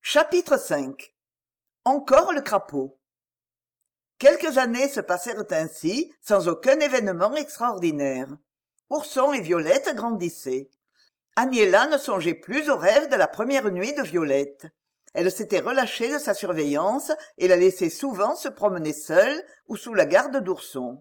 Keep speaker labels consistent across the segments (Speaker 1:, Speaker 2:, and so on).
Speaker 1: Chapitre 5. Encore le crapaud. Quelques années se passèrent ainsi, sans aucun événement extraordinaire. Ourson et Violette grandissaient. Agnella ne songeait plus aux rêves de la première nuit de Violette. Elle s'était relâchée de sa surveillance et la laissait souvent se promener seule ou sous la garde d'Ourson.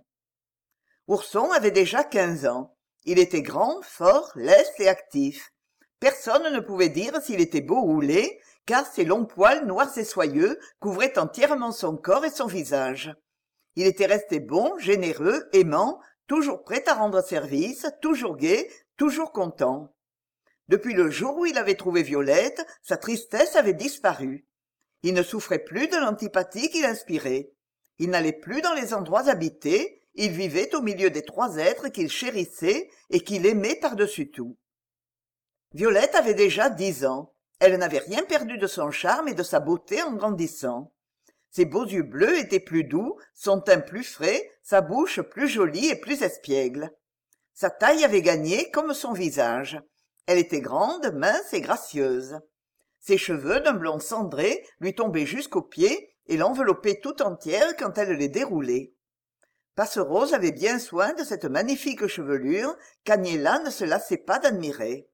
Speaker 1: Ourson avait déjà 15 ans. Il était grand, fort, leste et actif. Personne ne pouvait dire s'il était beau ou laid, car ses longs poils noirs et soyeux couvraient entièrement son corps et son visage. Il était resté bon, généreux, aimant, toujours prêt à rendre service, toujours gai, toujours content. Depuis le jour où il avait trouvé Violette, sa tristesse avait disparu. Il ne souffrait plus de l'antipathie qu'il inspirait. Il n'allait plus dans les endroits habités, il vivait au milieu des trois êtres qu'il chérissait et qu'il aimait par-dessus tout. Violette avait déjà 10 ans. Elle n'avait rien perdu de son charme et de sa beauté en grandissant. Ses beaux yeux bleus étaient plus doux, son teint plus frais, sa bouche plus jolie et plus espiègle. Sa taille avait gagné comme son visage. Elle était grande, mince et gracieuse. Ses cheveux d'un blond cendré lui tombaient jusqu'aux pieds et l'enveloppaient tout entière quand elle les déroulait. Passerose avait bien soin de cette magnifique chevelure qu'Agnella ne se lassait pas d'admirer.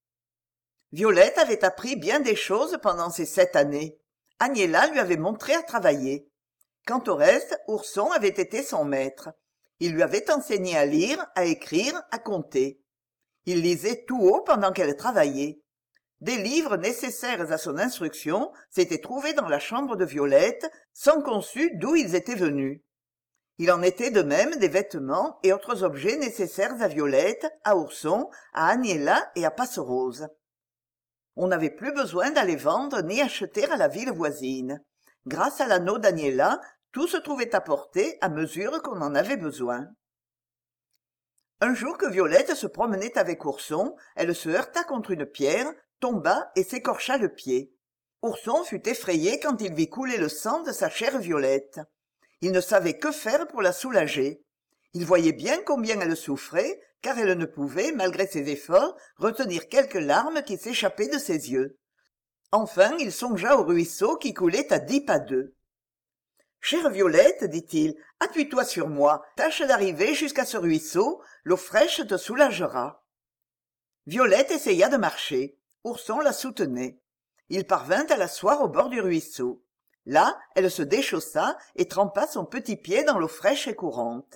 Speaker 1: Violette avait appris bien des choses pendant ces 7 années. Agnella lui avait montré à travailler. Quant au reste, Ourson avait été son maître. Il lui avait enseigné à lire, à écrire, à compter. Il lisait tout haut pendant qu'elle travaillait. Des livres nécessaires à son instruction s'étaient trouvés dans la chambre de Violette, sans qu'on sût d'où ils étaient venus. Il en était de même des vêtements et autres objets nécessaires à Violette, à Ourson, à Agnella et à Passerose. On n'avait plus besoin d'aller vendre ni acheter à la ville voisine. Grâce à l'anneau d'Agnella, tout se trouvait à portée à mesure qu'on en avait besoin. Un jour que Violette se promenait avec Ourson, elle se heurta contre une pierre, tomba et s'écorcha le pied. Ourson fut effrayé quand il vit couler le sang de sa chère Violette. Il ne savait que faire pour la soulager. Il voyait bien combien elle souffrait, car elle ne pouvait, malgré ses efforts, retenir quelques larmes qui s'échappaient de ses yeux. Enfin, il songea au ruisseau qui coulait à 10 pas d'eux. « Chère Violette, dit-il, appuie-toi sur moi, tâche d'arriver jusqu'à ce ruisseau, l'eau fraîche te soulagera. » Violette essaya de marcher. Ourson la soutenait. Il parvint à l'asseoir au bord du ruisseau. Là, elle se déchaussa et trempa son petit pied dans l'eau fraîche et courante.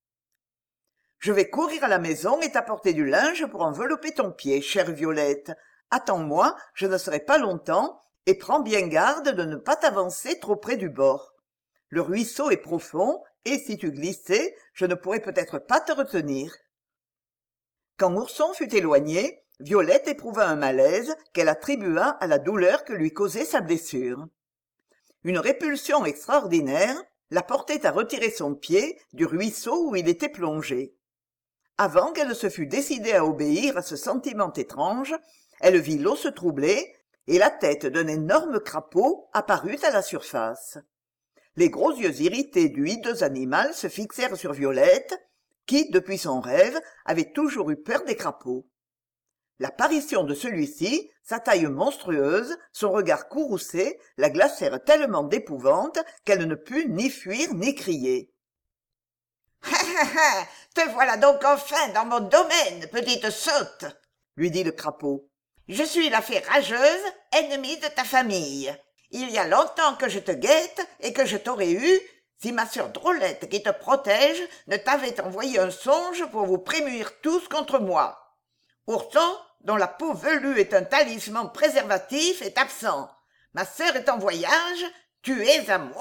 Speaker 1: « Je vais courir à la maison et t'apporter du linge pour envelopper ton pied, chère Violette. Attends-moi, je ne serai pas longtemps, et prends bien garde de ne pas t'avancer trop près du bord. Le ruisseau est profond, et si tu glissais, je ne pourrais peut-être pas te retenir. » Quand Ourson fut éloigné, Violette éprouva un malaise qu'elle attribua à la douleur que lui causait sa blessure. Une répulsion extraordinaire la portait à retirer son pied du ruisseau où il était plongé. Avant qu'elle se fût décidée à obéir à ce sentiment étrange, elle vit l'eau se troubler et la tête d'un énorme crapaud apparut à la surface. Les gros yeux irrités du hideux animal se fixèrent sur Violette, qui, depuis son rêve, avait toujours eu peur des crapauds. L'apparition de celui-ci, sa taille monstrueuse, son regard courroucé, la glacèrent tellement d'épouvante qu'elle ne put ni fuir ni crier.
Speaker 2: « Ha ha ha ! Te voilà donc enfin dans mon domaine, petite sotte !»
Speaker 1: lui dit le crapaud.
Speaker 2: « Je suis la fée rageuse, ennemie de ta famille. Il y a longtemps que je te guette et que je t'aurais eu si ma sœur Drôlette qui te protège ne t'avait envoyé un songe pour vous prémunir tous contre moi. Ourson, dont la peau velue est un talisman préservatif, est absent. Ma sœur est en voyage, tu es à moi. »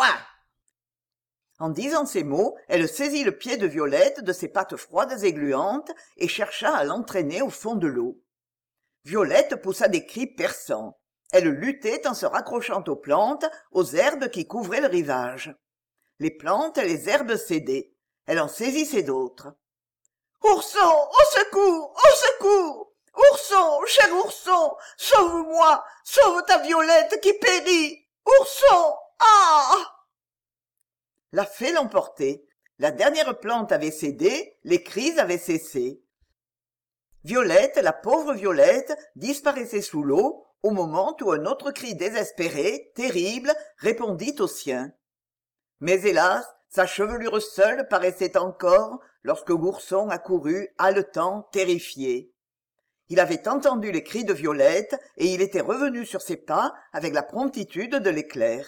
Speaker 1: En disant ces mots, elle saisit le pied de Violette de ses pattes froides et gluantes et chercha à l'entraîner au fond de l'eau. Violette poussa des cris perçants. Elle luttait en se raccrochant aux plantes, aux herbes qui couvraient le rivage. Les plantes et les herbes cédaient. Elle en saisissait d'autres. « Ourson, au secours, au secours! Ourson, cher ourson, sauve-moi, sauve ta Violette qui périt! Ourson, ah !» La fée l'emportait. La dernière plante avait cédé, les cris avaient cessé. Violette, la pauvre Violette, disparaissait sous l'eau au moment où un autre cri désespéré, terrible, répondit au sien. Mais hélas, sa chevelure seule paraissait encore lorsque Ourson accourut, haletant, terrifié. Il avait entendu les cris de Violette et il était revenu sur ses pas avec la promptitude de l'éclair.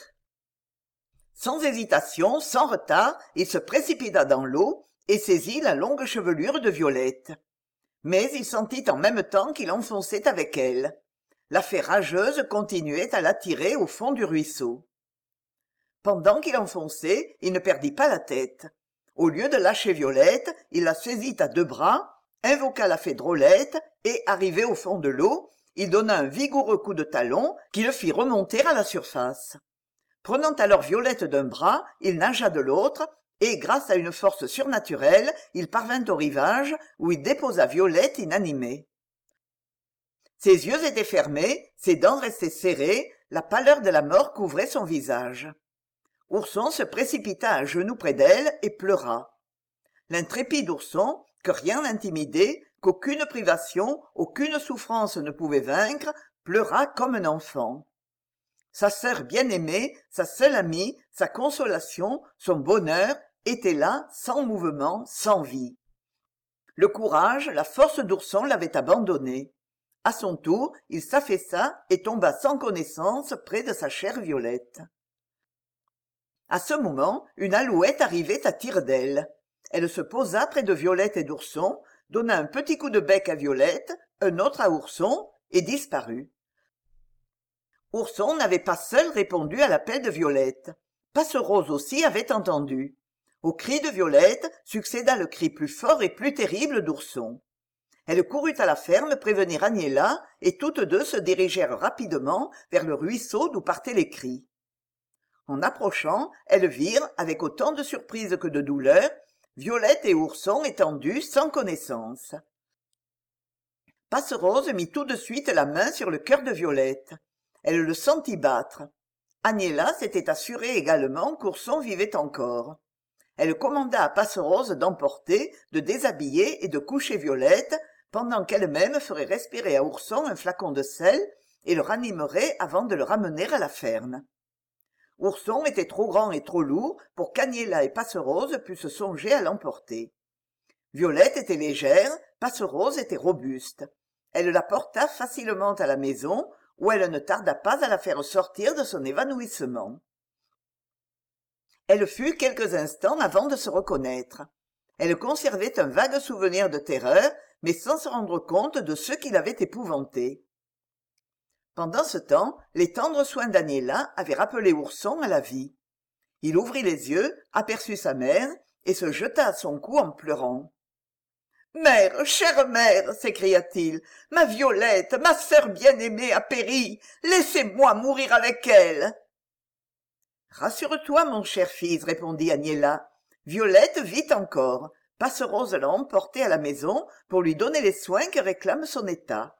Speaker 1: Sans hésitation, sans retard, il se précipita dans l'eau et saisit la longue chevelure de Violette. Mais il sentit en même temps qu'il enfonçait avec elle. La fée rageuse continuait à l'attirer au fond du ruisseau. Pendant qu'il enfonçait, il ne perdit pas la tête. Au lieu de lâcher Violette, il la saisit à deux bras, invoqua la fée Drôlette et, arrivé au fond de l'eau, il donna un vigoureux coup de talon qui le fit remonter à la surface. Prenant alors Violette d'un bras, il nagea de l'autre, et, grâce à une force surnaturelle, il parvint au rivage, où il déposa Violette inanimée. Ses yeux étaient fermés, ses dents restaient serrées, la pâleur de la mort couvrait son visage. Ourson se précipita à genoux près d'elle et pleura. L'intrépide Ourson, que rien n'intimidait, qu'aucune privation, aucune souffrance ne pouvait vaincre, pleura comme un enfant. Sa sœur bien-aimée, sa seule amie, sa consolation, son bonheur, étaient là, sans mouvement, sans vie. Le courage, la force d'Ourson l'avaient abandonné. À son tour, il s'affaissa et tomba sans connaissance près de sa chère Violette. À ce moment, une alouette arrivait à tire-d'aile. Elle se posa près de Violette et d'Ourson, donna un petit coup de bec à Violette, un autre à Ourson, et disparut. Ourson n'avait pas seul répondu à l'appel de Violette. Passerose aussi avait entendu. Au cri de Violette succéda le cri plus fort et plus terrible d'Ourson. Elle courut à la ferme prévenir Agnella, et toutes deux se dirigèrent rapidement vers le ruisseau d'où partaient les cris. En approchant, elles virent, avec autant de surprise que de douleur, Violette et Ourson étendus sans connaissance. Passerose mit tout de suite la main sur le cœur de Violette. Elle le sentit battre. Agnella s'était assurée également qu'Ourson vivait encore. Elle commanda à Passerose d'emporter, de déshabiller et de coucher Violette, pendant qu'elle-même ferait respirer à Ourson un flacon de sel et le ranimerait avant de le ramener à la ferme. Ourson était trop grand et trop lourd pour qu'Agnella et Passerose pussent songer à l'emporter. Violette était légère, Passerose était robuste. Elle la porta facilement à la maison, où elle ne tarda pas à la faire sortir de son évanouissement. Elle fut quelques instants avant de se reconnaître. Elle conservait un vague souvenir de terreur, mais sans se rendre compte de ce qui l'avait épouvantée. Pendant ce temps, les tendres soins d'Agnella avaient rappelé Ourson à la vie. Il ouvrit les yeux, aperçut sa mère, et se jeta à son cou en pleurant. « Mère, chère mère, s'écria-t-il, ma Violette, ma sœur bien-aimée a péri, laissez-moi mourir avec elle. » Rassure-toi, mon cher fils, répondit Agnella. Violette vit encore. Passerose l'a emportée à la maison pour lui donner les soins que réclame son état.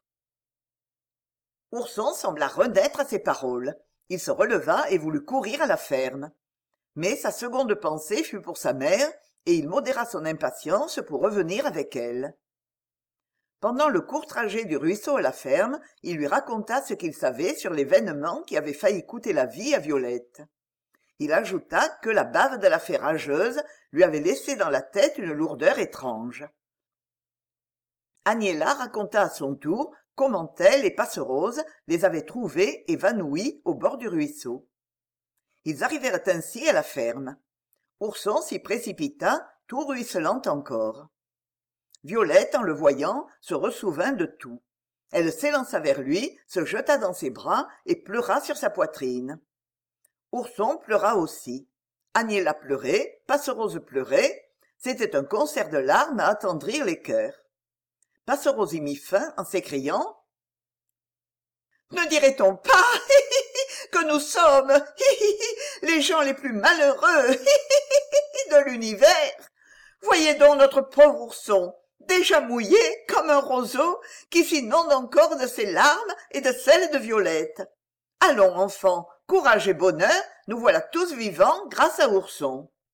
Speaker 1: Ourson sembla renaître à ces paroles. Il se releva et voulut courir à la ferme. Mais sa seconde pensée fut pour sa mère, et il modéra son impatience pour revenir avec elle. Pendant le court trajet du ruisseau à la ferme, il lui raconta ce qu'il savait sur l'événement qui avait failli coûter la vie à Violette. Il ajouta que la bave de la fée rageuse lui avait laissé dans la tête une lourdeur étrange. Agnella raconta à son tour comment elle et Passerose les avaient trouvés évanouis au bord du ruisseau. Ils arrivèrent ainsi à la ferme. Ourson s'y précipita, tout ruisselant encore. Violette, en le voyant, se ressouvint de tout. Elle s'élança vers lui, se jeta dans ses bras et pleura sur sa poitrine. Ourson pleura aussi. Agnella pleurait, Passerose pleurait. C'était un concert de larmes à attendrir les cœurs. Passerose y mit fin en s'écriant « Ne dirait-on pas que nous sommes les gens les plus malheureux de l'univers? Voyez donc notre pauvre Ourson, déjà mouillé comme un roseau qui s'inonde encore de ses larmes et de celles de Violette. Allons, enfants, courage et bonheur, nous voilà tous vivants grâce à Ourson. »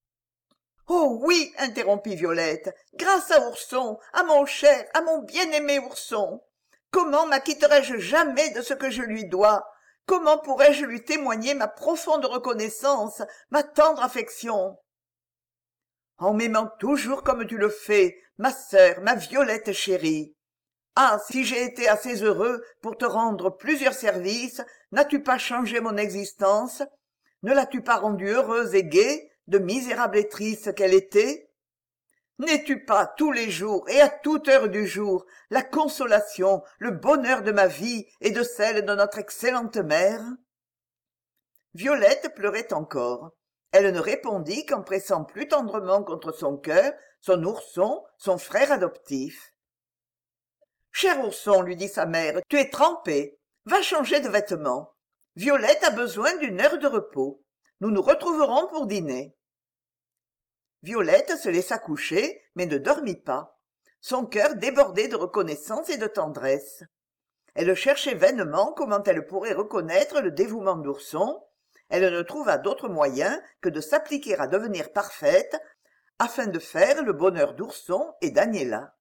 Speaker 1: Oh oui, interrompit Violette, grâce à Ourson, à mon cher, à mon bien-aimé Ourson. Comment m'acquitterai-je jamais de ce que je lui dois? Comment pourrais-je lui témoigner ma profonde reconnaissance, ma tendre affection? En m'aimant toujours comme tu le fais, ma sœur, ma Violette chérie. Ah, si j'ai été assez heureux pour te rendre plusieurs services, n'as-tu pas changé mon existence? Ne l'as-tu pas rendue heureuse et gaie, de misérable et triste qu'elle était? N'es-tu pas tous les jours et à toute heure du jour la consolation, le bonheur de ma vie et de celle de notre excellente mère? Violette pleurait encore. Elle ne répondit qu'en pressant plus tendrement contre son cœur son ourson, son frère adoptif. Cher ourson, lui dit sa mère, tu es trempé. Va changer de vêtements. Violette a besoin d'une heure de repos. Nous nous retrouverons pour dîner. Violette se laissa coucher, mais ne dormit pas. Son cœur débordait de reconnaissance et de tendresse. Elle cherchait vainement comment elle pourrait reconnaître le dévouement d'Ourson. Elle ne trouva d'autre moyen que de s'appliquer à devenir parfaite, afin de faire le bonheur d'Ourson et d'Agnella.